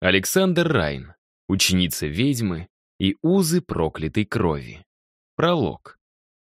Александр Райн. Ученица ведьмы и узы проклятой крови. Пролог.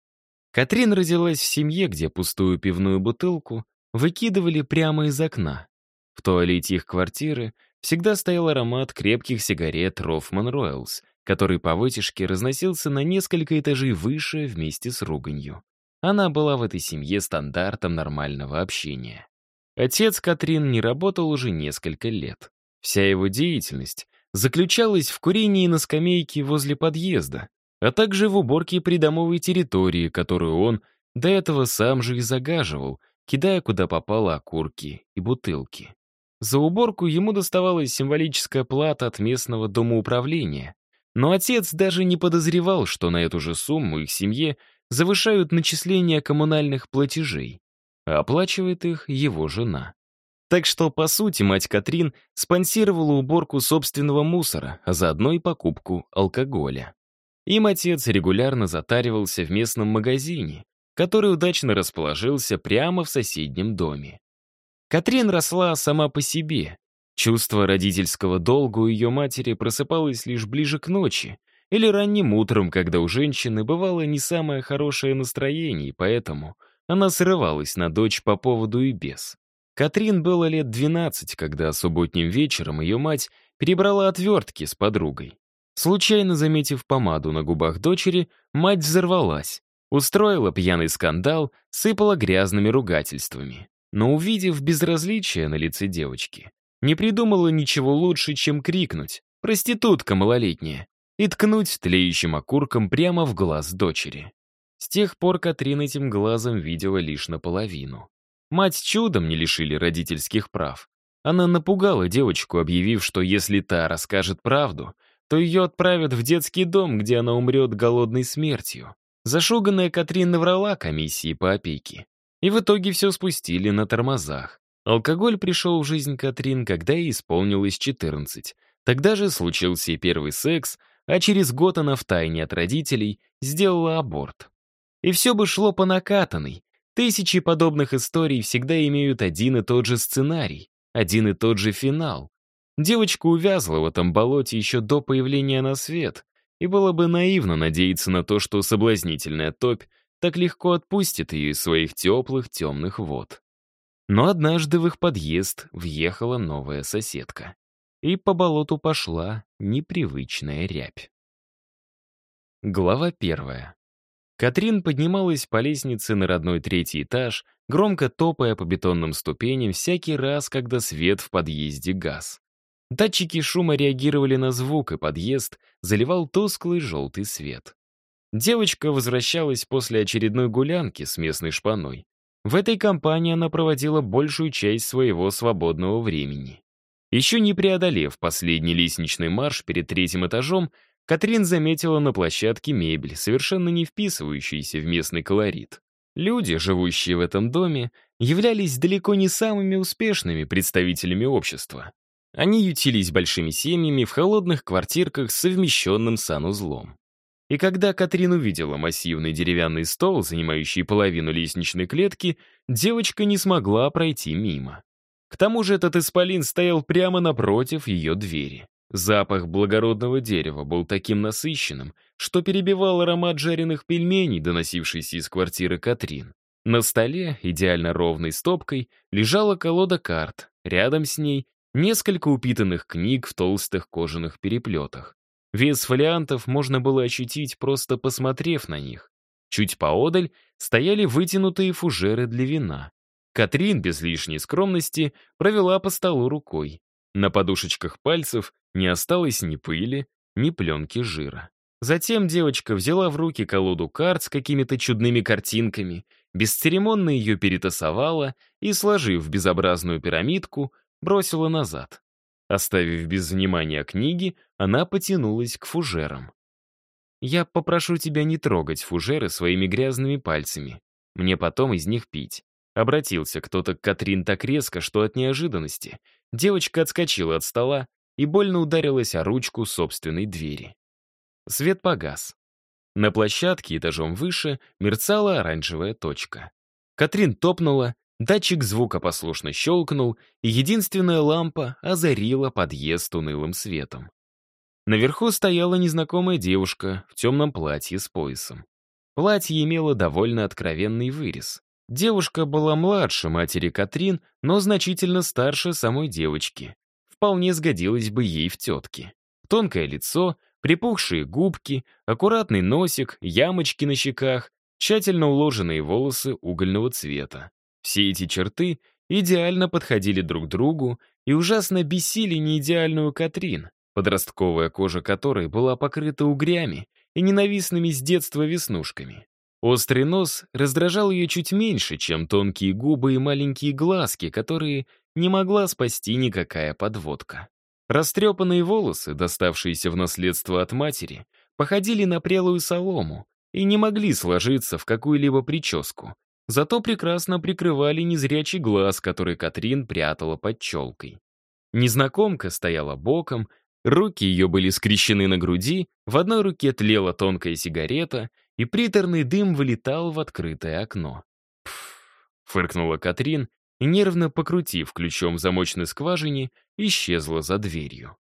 Катрин родилась в семье, где пустую пивную бутылку выкидывали прямо из окна. В туалете их квартиры всегда стоял аромат крепких сигарет Рофман Роялс, который по вытяжке разносился на несколько этажей выше вместе с руганью. Она была в этой семье стандартом нормального общения. Отец Катрин не работал уже несколько лет. Вся его деятельность заключалась в курении на скамейке возле подъезда, а также в уборке придомовой территории, которую он до этого сам же и загаживал, кидая куда попало окурки и бутылки. За уборку ему доставалась символическая плата от местного домоуправления, но отец даже не подозревал, что на эту же сумму их семье завышают начисления коммунальных платежей, а оплачивает их его жена. Так что, по сути, мать Катрин спонсировала уборку собственного мусора, а заодно и покупку алкоголя. Им отец регулярно затаривался в местном магазине, который удачно расположился прямо в соседнем доме. Катрин росла сама по себе. Чувство родительского долга у ее матери просыпалось лишь ближе к ночи или ранним утром, когда у женщины бывало не самое хорошее настроение, и поэтому она срывалась на дочь по поводу и без. Катрин было лет 12, когда субботним вечером ее мать перебрала отвертки с подругой. Случайно заметив помаду на губах дочери, мать взорвалась, устроила пьяный скандал, сыпала грязными ругательствами. Но увидев безразличие на лице девочки, не придумала ничего лучше, чем крикнуть «Проститутка малолетняя!» и ткнуть тлеющим окурком прямо в глаз дочери. С тех пор Катрин этим глазом видела лишь наполовину. Мать чудом не лишили родительских прав. Она напугала девочку, объявив, что если та расскажет правду, то ее отправят в детский дом, где она умрет голодной смертью. Зашуганная Катрин наврала комиссии по опеке. И в итоге все спустили на тормозах. Алкоголь пришел в жизнь Катрин, когда ей исполнилось 14. Тогда же случился и первый секс, а через год она втайне от родителей сделала аборт. И все бы шло по накатанной. Тысячи подобных историй всегда имеют один и тот же сценарий, один и тот же финал. Девочка увязла в этом болоте еще до появления на свет, и было бы наивно надеяться на то, что соблазнительная топь так легко отпустит ее из своих теплых темных вод. Но однажды в их подъезд въехала новая соседка. И по болоту пошла непривычная рябь. Глава 1. Катрин поднималась по лестнице на родной 3-й этаж, громко топая по бетонным ступеням всякий раз, когда свет в подъезде гас. Датчики шума реагировали на звук, и подъезд заливал тусклый желтый свет. Девочка возвращалась после очередной гулянки с местной шпаной. В этой компании она проводила большую часть своего свободного времени. Еще не преодолев последний лестничный марш перед 3-м этажом, Катрин заметила на площадке мебель, совершенно не вписывающуюся в местный колорит. Люди, живущие в этом доме, являлись далеко не самыми успешными представителями общества. Они ютились большими семьями в холодных квартирках с совмещенным санузлом. И когда Катрин увидела массивный деревянный стол, занимающий половину лестничной клетки, девочка не смогла пройти мимо. К тому же этот исполин стоял прямо напротив ее двери. Запах благородного дерева был таким насыщенным, что перебивал аромат жареных пельменей, доносившийся из квартиры Катрин. На столе, идеально ровной стопкой, лежала колода карт. Рядом с ней несколько упитанных книг в толстых кожаных переплетах. Вес фолиантов можно было ощутить, просто посмотрев на них. Чуть поодаль стояли вытянутые фужеры для вина. Катрин, без лишней скромности, провела по столу рукой. На подушечках пальцев не осталось ни пыли, ни пленки жира. Затем девочка взяла в руки колоду карт с какими-то чудными картинками, бесцеремонно ее перетасовала и, сложив в безобразную пирамидку, бросила назад. Оставив без внимания книги, она потянулась к фужерам. «Я попрошу тебя не трогать фужеры своими грязными пальцами. Мне потом из них пить». Обратился кто-то к Катрин так резко, что от неожиданности девочка отскочила от стола и больно ударилась о ручку собственной двери. Свет погас. На площадке этажом выше мерцала оранжевая точка. Катрин топнула Датчик звука послушно щелкнул, и единственная лампа озарила подъезд унылым светом. Наверху стояла незнакомая девушка в темном платье с поясом. Платье имело довольно откровенный вырез. Девушка была младше матери Катрин, но значительно старше самой девочки. Вполне сгодилась бы ей в тетке. Тонкое лицо, припухшие губки, аккуратный носик, ямочки на щеках, тщательно уложенные волосы угольного цвета. Все эти черты идеально подходили друг другу и ужасно бесили неидеальную Катрин, подростковая кожа которой была покрыта угрями и ненавистными с детства веснушками. Острый нос раздражал ее чуть меньше, чем тонкие губы и маленькие глазки, которые не могла спасти никакая подводка. Растрепанные волосы, доставшиеся в наследство от матери, походили на прелую солому и не могли сложиться в какую-либо прическу, зато прекрасно прикрывали незрячий глаз, который Катрин прятала под челкой. Незнакомка стояла боком, руки ее были скрещены на груди, в одной руке тлела тонкая сигарета, и приторный дым вылетал в открытое окно. «Пф!» — фыркнула Катрин, и, нервно покрутив ключом в замочной скважине, исчезла за дверью.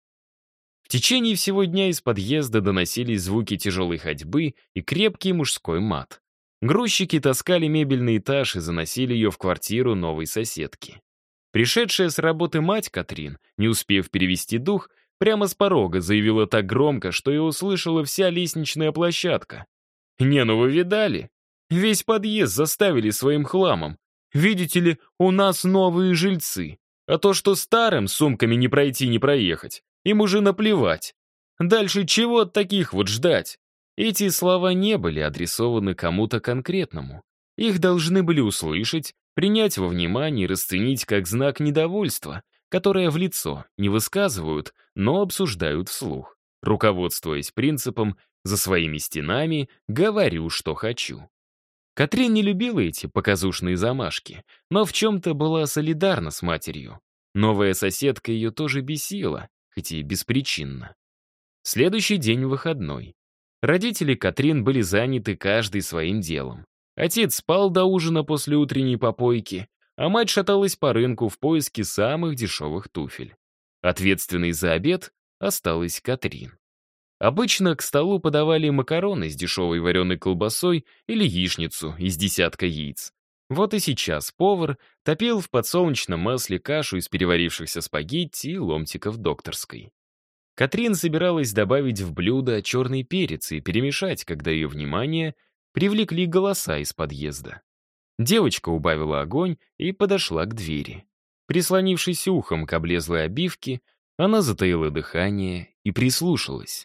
В течение всего дня из подъезда доносились звуки тяжелой ходьбы и крепкий мужской мат. Грузчики таскали мебель на этаж и заносили ее в квартиру новой соседки. Пришедшая с работы мать Катрин, не успев перевести дух, прямо с порога заявила так громко, что ее услышала вся лестничная площадка. «Не, ну вы видали? Весь подъезд заставили своим хламом. Видите ли, у нас новые жильцы. А то, что старым сумками не пройти, не проехать, им уже наплевать. Дальше чего от таких вот ждать?» Эти слова не были адресованы кому-то конкретному. Их должны были услышать, принять во внимание и расценить как знак недовольства, которое в лицо не высказывают, но обсуждают вслух, руководствуясь принципом «за своими стенами говорю, что хочу». Катрин не любила эти показушные замашки, но в чем-то была солидарна с матерью. Новая соседка ее тоже бесила, хоть и беспричинно. Следующий день выходной. Родители Катрин были заняты каждый своим делом. Отец спал до ужина после утренней попойки, а мать шаталась по рынку в поиске самых дешевых туфель. Ответственной за обед осталась Катрин. Обычно к столу подавали макароны с дешевой вареной колбасой или яичницу из десятка яиц. Вот и сейчас повар топил в подсолнечном масле кашу из переварившихся спагетти и ломтиков докторской. Катрин собиралась добавить в блюдо черный перец и перемешать, когда ее внимание привлекли голоса из подъезда. Девочка убавила огонь и подошла к двери. Прислонившись ухом к облезлой обивке, она затаила дыхание и прислушалась.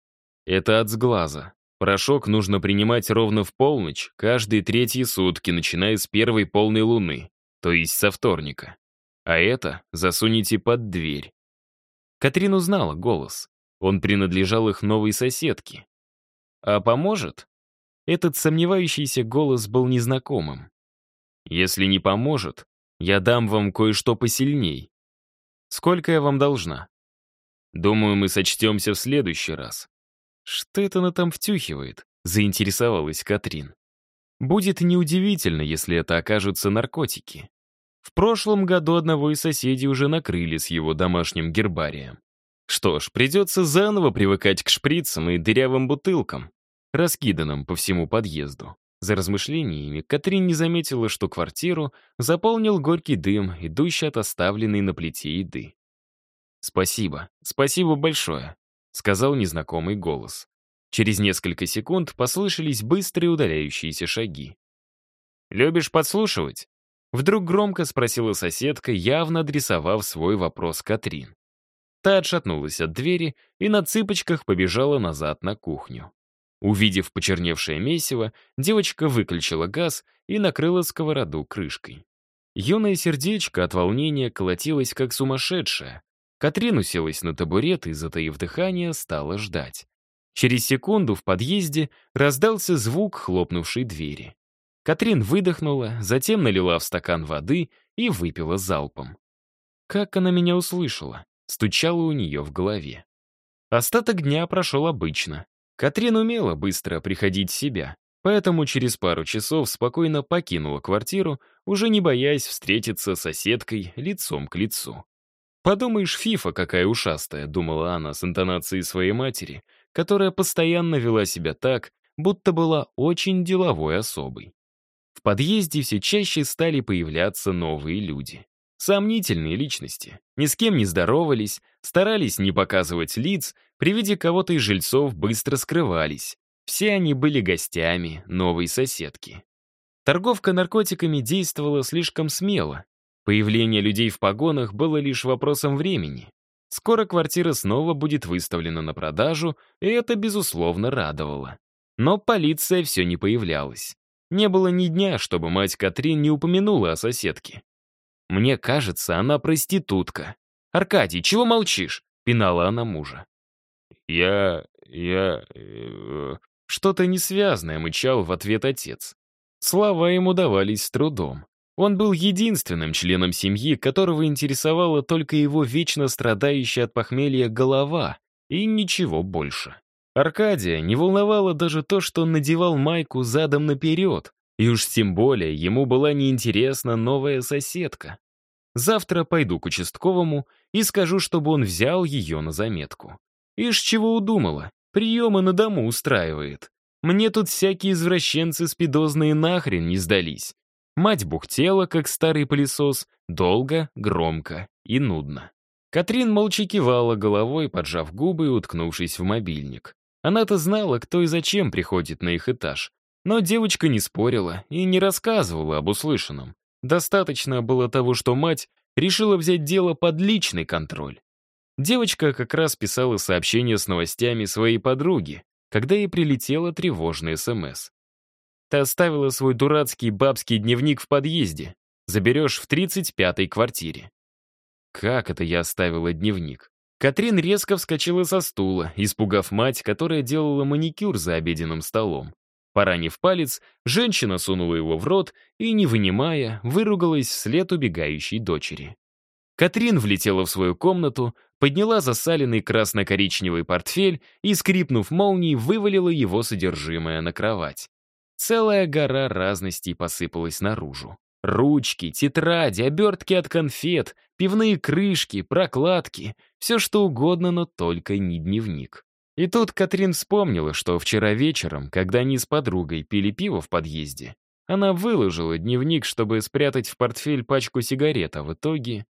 Это от сглаза. Порошок нужно принимать ровно в полночь, каждые 3 сутки, начиная с первой полной луны, то есть со вторника. А это засунете под дверь. Катрин узнала голос. Он принадлежал их новой соседке. А поможет? Этот сомневающийся голос был незнакомым. Если не поможет, я дам вам кое-что посильней. Сколько я вам должна? Думаю, мы сочтемся в следующий раз. Что это она там втюхивает? Заинтересовалась Катрин. Будет неудивительно, если это окажутся наркотики. В прошлом году одного из соседей уже накрыли с его домашним гербарием. Что ж, придется заново привыкать к шприцам и дырявым бутылкам, раскиданным по всему подъезду. За размышлениями Катрин не заметила, что квартиру заполнил горький дым, идущий от оставленной на плите еды. «Спасибо, спасибо большое», — сказал незнакомый голос. Через несколько секунд послышались быстрые удаляющиеся шаги. «Любишь подслушивать?» Вдруг громко спросила соседка, явно адресовав свой вопрос Катрин. Та отшатнулась от двери и на цыпочках побежала назад на кухню. Увидев почерневшее месиво, девочка выключила газ и накрыла сковороду крышкой. Юное сердечко от волнения колотилось как сумасшедшее. Катрин уселась на табурет и, затаив дыхание, стала ждать. Через секунду в подъезде раздался звук хлопнувшей двери. Катрин выдохнула, затем налила в стакан воды и выпила залпом. Как она меня услышала? Стучало у нее в голове. Остаток дня прошел обычно. Катрин умела быстро приходить в себя, поэтому через пару часов спокойно покинула квартиру, уже не боясь встретиться с соседкой лицом к лицу. «Подумаешь, Фифа какая ушастая», — думала она с интонацией своей матери, которая постоянно вела себя так, будто была очень деловой особой. В подъезде все чаще стали появляться новые люди. Сомнительные личности. Ни с кем не здоровались, старались не показывать лиц, при виде кого-то из жильцов быстро скрывались. Все они были гостями новой соседки. Торговка наркотиками действовала слишком смело. Появление людей в погонах было лишь вопросом времени. Скоро квартира снова будет выставлена на продажу, и это, безусловно, радовало. Но полиция все не появлялась. Не было ни дня, чтобы мать Катрин не упомянула о соседке. «Мне кажется, она проститутка. Аркадий, чего молчишь?» — пинала она мужа. Что-то несвязное мычал в ответ отец. Слова ему давались с трудом. Он был единственным членом семьи, которого интересовала только его вечно страдающая от похмелья голова, и ничего больше. Аркадия не волновало даже то, что он надевал майку задом наперед, и уж тем более ему была неинтересна новая соседка. Завтра пойду к участковому и скажу, чтобы он взял ее на заметку. Ишь, чего удумала, приемы на дому устраивает. Мне тут всякие извращенцы спидозные нахрен не сдались. Мать бухтела, как старый пылесос, долго, громко и нудно. Катрин молча кивала головой, поджав губы и уткнувшись в мобильник. Она-то знала, кто и зачем приходит на их этаж. Но девочка не спорила и не рассказывала об услышанном. Достаточно было того, что мать решила взять дело под личный контроль. Девочка как раз писала сообщение с новостями своей подруги, когда ей прилетело тревожное СМС. «Ты оставила свой дурацкий бабский дневник в подъезде. Заберешь в 35-й квартире». Как это я оставила дневник? Катрин резко вскочила со стула, испугав мать, которая делала маникюр за обеденным столом. Поранив палец, женщина сунула его в рот и, не вынимая, выругалась вслед убегающей дочери. Катрин влетела в свою комнату, подняла засаленный красно-коричневый портфель и, скрипнув молнией, вывалила его содержимое на кровать. Целая гора разностей посыпалась наружу. Ручки, тетради, обертки от конфет, пивные крышки, прокладки — все что угодно, но только не дневник. И тут Катрин вспомнила, что вчера вечером, когда они с подругой пили пиво в подъезде, она выложила дневник, чтобы спрятать в портфель пачку сигарет, а в итоге...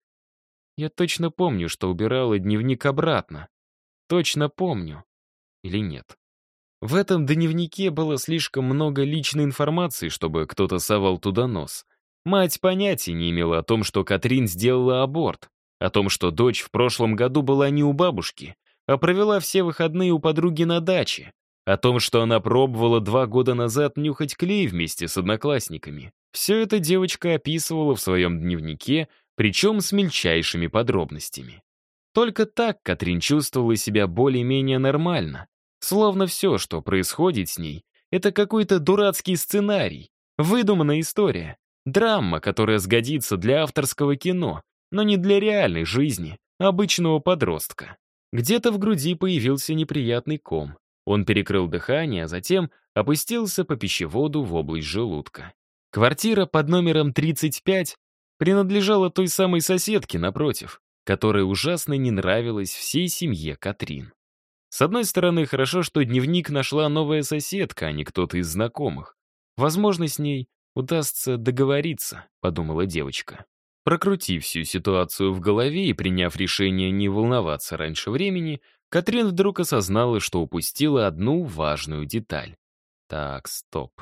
Я точно помню, что убирала дневник обратно. Точно помню. Или нет? В этом дневнике было слишком много личной информации, чтобы кто-то совал туда нос. Мать понятия не имела о том, что Катрин сделала аборт, о том, что дочь в прошлом году была не у бабушки, а провела все выходные у подруги на даче, о том, что она пробовала 2 года назад нюхать клей вместе с одноклассниками. Все это девочка описывала в своем дневнике, причем с мельчайшими подробностями. Только так Катрин чувствовала себя более-менее нормально, словно все, что происходит с ней, это какой-то дурацкий сценарий, выдуманная история, драма, которая сгодится для авторского кино, но не для реальной жизни обычного подростка. Где-то в груди появился неприятный ком. Он перекрыл дыхание, а затем опустился по пищеводу в область желудка. Квартира под номером 35 принадлежала той самой соседке напротив, которая ужасно не нравилась всей семье Катрин. С одной стороны, хорошо, что дневник нашла новая соседка, а не кто-то из знакомых. Возможно, с ней удастся договориться, подумала девочка. Прокрутив всю ситуацию в голове и приняв решение не волноваться раньше времени, Катрин вдруг осознала, что упустила одну важную деталь. Так, стоп.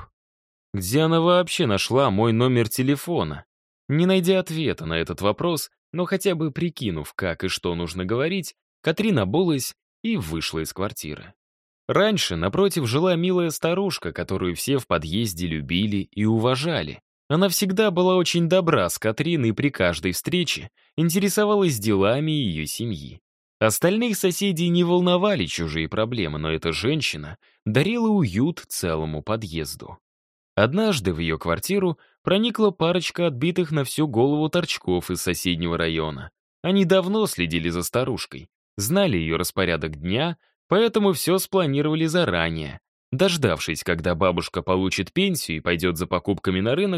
Где она вообще нашла мой номер телефона? Не найдя ответа на этот вопрос, но хотя бы прикинув, как и что нужно говорить, Катрин обулась и вышла из квартиры. Раньше напротив жила милая старушка, которую все в подъезде любили и уважали. Она всегда была очень добра с Катрин и при каждой встрече интересовалась делами ее семьи. Остальных соседей не волновали чужие проблемы, но эта женщина дарила уют целому подъезду. Однажды в ее квартиру проникла парочка отбитых на всю голову торчков из соседнего района. Они давно следили за старушкой, знали ее распорядок дня, поэтому все спланировали заранее. Дождавшись, когда бабушка получит пенсию и пойдет за покупками на рынок,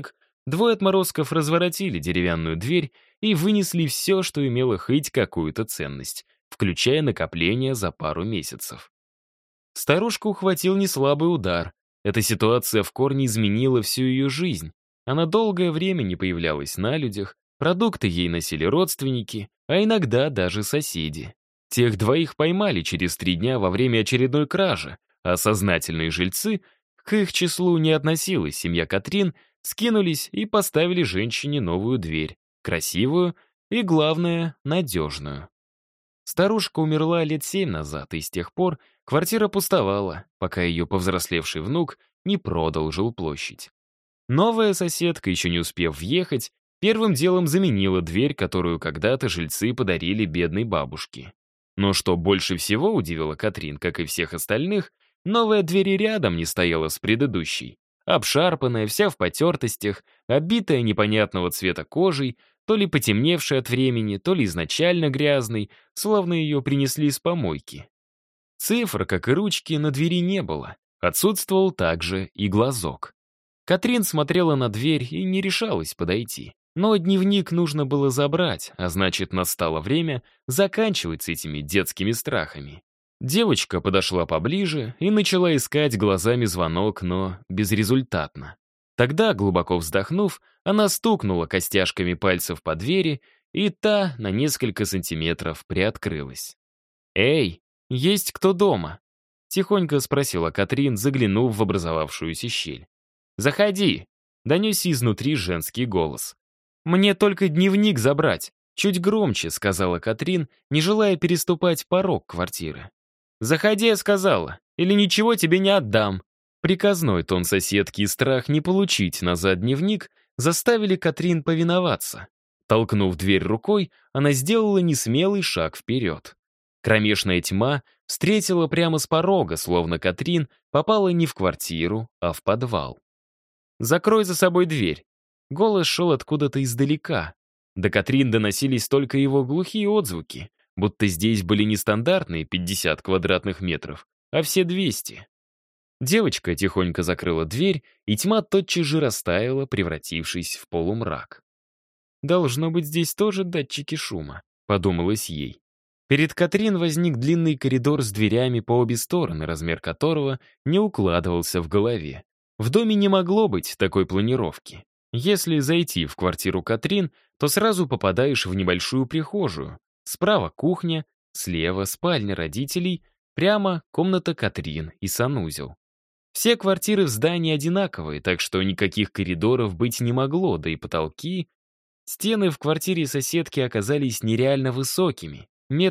Двое отморозков разворотили деревянную дверь и вынесли все, что имело хоть какую-то ценность, включая накопления за пару месяцев. Старушку ухватил неслабый удар. Эта ситуация в корне изменила всю ее жизнь. Она долгое время не появлялась на людях, продукты ей носили родственники, а иногда даже соседи. Тех двоих поймали через 3 дня во время очередной кражи, а сознательные жильцы, к их числу не относилась семья Катрин, скинулись и поставили женщине новую дверь, красивую и, главное, надежную. Старушка умерла лет 7 назад, и с тех пор квартира пустовала, пока ее повзрослевший внук не продал жилплощадь. Новая соседка, еще не успев въехать, первым делом заменила дверь, которую когда-то жильцы подарили бедной бабушке. Но что больше всего удивило Катрин, как и всех остальных, новая дверь и рядом не стояла с предыдущей. Обшарпанная, вся в потертостях, обитая непонятного цвета кожей, то ли потемневшей от времени, то ли изначально грязной, словно ее принесли из помойки. Цифр, как и ручки, на двери не было. Отсутствовал также и глазок. Катрин смотрела на дверь и не решалась подойти. Но дневник нужно было забрать, а значит, настало время заканчивать с этими детскими страхами. Девочка подошла поближе и начала искать глазами звонок, но безрезультатно. Тогда, глубоко вздохнув, она стукнула костяшками пальцев по двери, и та на несколько сантиметров приоткрылась. «Эй, есть кто дома?» — тихонько спросила Катрин, заглянув в образовавшуюся щель. «Заходи!» — донесся изнутри женский голос. «Мне только дневник забрать», — чуть громче сказала Катрин, не желая переступать порог квартиры. «Заходи», — я сказала, — «или ничего тебе не отдам». Приказной тон соседки и страх не получить назад дневник заставили Катрин повиноваться. Толкнув дверь рукой, она сделала несмелый шаг вперед. Кромешная тьма встретила прямо с порога, словно Катрин попала не в квартиру, а в подвал. «Закрой за собой дверь». Голос шел откуда-то издалека. До Катрин доносились только его глухие отзвуки, будто здесь были не стандартные 50 квадратных метров, а все 200. Девочка тихонько закрыла дверь, и тьма тотчас же растаяла, превратившись в полумрак. «Должно быть, здесь тоже датчики шума», — подумалось ей. Перед Катрин возник длинный коридор с дверями по обе стороны, размер которого не укладывался в голове. В доме не могло быть такой планировки. Если зайти в квартиру Катрин, то сразу попадаешь в небольшую прихожую. Справа кухня, слева спальня родителей, прямо комната Катрин и санузел. Все квартиры в здании одинаковые, так что никаких коридоров быть не могло, да и потолки. Стены в квартире соседки оказались нереально высокими,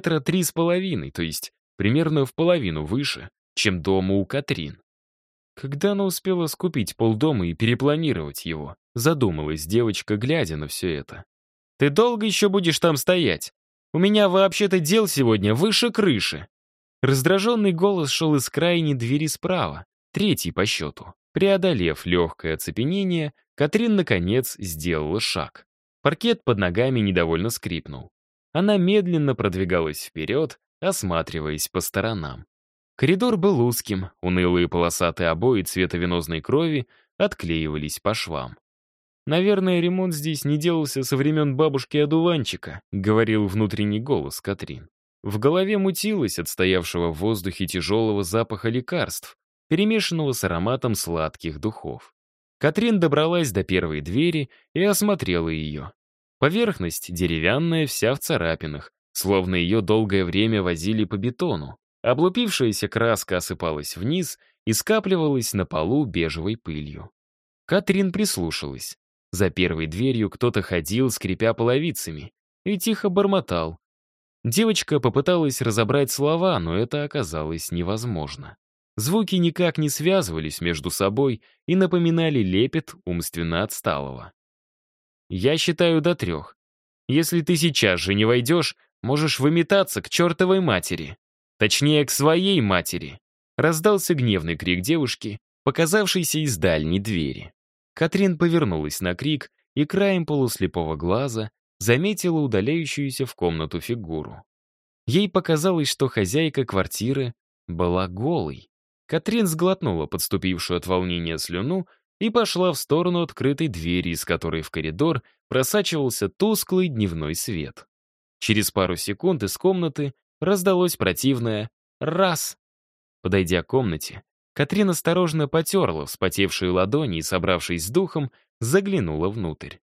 3,5 метра, то есть примерно в половину выше, чем дома у Катрин. Когда она успела скупить полдома и перепланировать его, задумалась девочка, глядя на все это. «Ты долго еще будешь там стоять? У меня вообще-то дел сегодня выше крыши». Раздраженный голос шел из крайней двери справа, третий по счету. Преодолев легкое оцепенение, Катрин, наконец, сделала шаг. Паркет под ногами недовольно скрипнул. Она медленно продвигалась вперед, осматриваясь по сторонам. Коридор был узким, унылые полосатые обои цвета венозной крови отклеивались по швам. «Наверное, ремонт здесь не делался со времен бабушки-одуванчика», — говорил внутренний голос Катрин. В голове мутилось от стоявшего в воздухе тяжелого запаха лекарств, перемешанного с ароматом сладких духов. Катрин добралась до первой двери и осмотрела ее. Поверхность деревянная, вся в царапинах, словно ее долгое время возили по бетону. Облупившаяся краска осыпалась вниз и скапливалась на полу бежевой пылью. Катрин прислушалась. За первой дверью кто-то ходил, скрипя половицами, и тихо бормотал. Девочка попыталась разобрать слова, но это оказалось невозможно. Звуки никак не связывались между собой и напоминали лепет умственно отсталого. «Я считаю до 3. Если ты сейчас же не войдешь, можешь выметаться к чертовой матери. Точнее, к своей матери», — раздался гневный крик девушки, показавшийся из дальней двери. Катрин повернулась на крик и краем полуслепого глаза заметила удаляющуюся в комнату фигуру. Ей показалось, что хозяйка квартиры была голой. Катрин сглотнула подступившую от волнения слюну и пошла в сторону открытой двери, из которой в коридор просачивался тусклый дневной свет. Через пару секунд из комнаты раздалось противное «раз». Подойдя к комнате, Катрин осторожно потерла вспотевшие ладони и, собравшись с духом, заглянула внутрь.